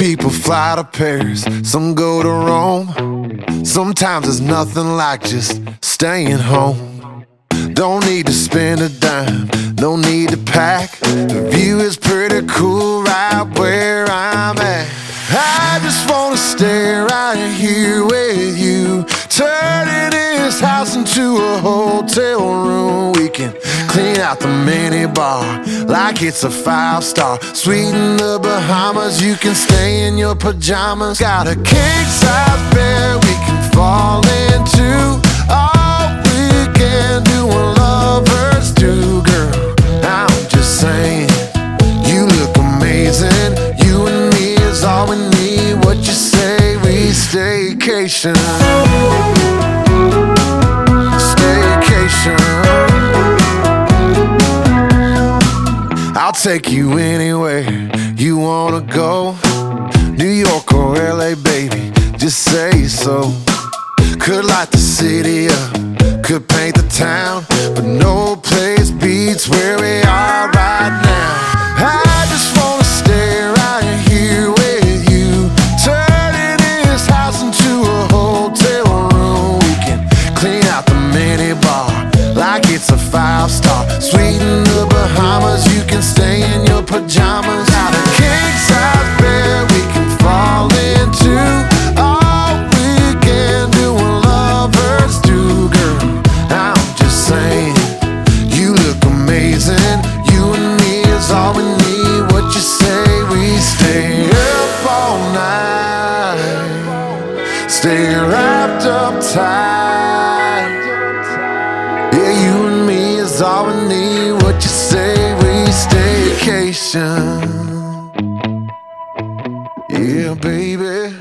people fly to Paris, some go to Rome. Sometimes there's nothing like just staying home. Don't need to spend a dime, no need to pack. The view is pretty cool right where I'm at. I just wanna stay right here with you, turning this house into a hotel room. We can clean out the mini bar like it's a 5-star. Sweet in the Bahamas, you can stay in your pajamas. Got a king-size bed we can fall into. All we can do what lovers do, girl. I'm just saying, you look amazing. You and me is all we need. What you say, we staycation. I'll take you anywhere you wanna go. New York or LA, baby, just say so. Could light the city up, could paint the town, but no place beats where we are right now. I just wanna stay right here with you, turning this house into a hotel room. We can clean out the mini bar like it's a 5-star. Sweet in the Bahamas, you can stay in your pajamas. Got a king-size bed we can fall into. All we can do what lovers do, girl. I'm just saying, you look amazing. You and me is all we need. What you say, we stay up all night, stay wrapped up tight. Yeah, you and me is all we need. What you say, we staycation. Yeah, baby.